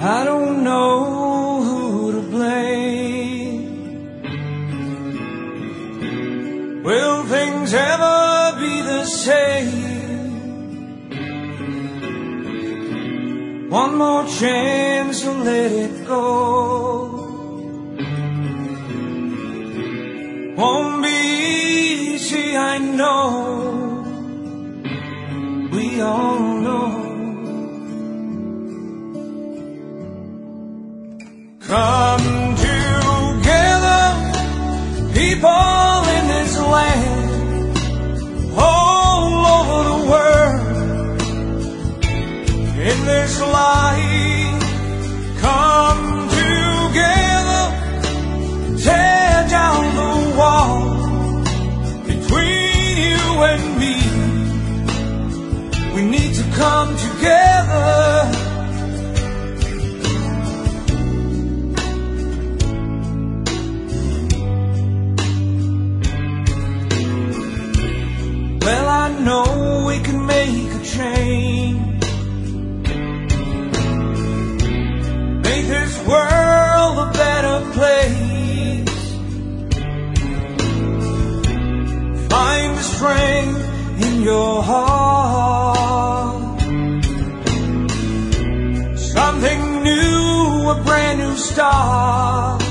I don't know who to blame. Will things ever be the same? One more chance to let it go. Won't be easy, I know. We all know. Come together, people in this land, all over the world, in this life. Come together, tear down the wall between you and me. We need to come together. Well, I know we can make a change, make this world a better place. Find the strength in your heart, something new, a brand new start.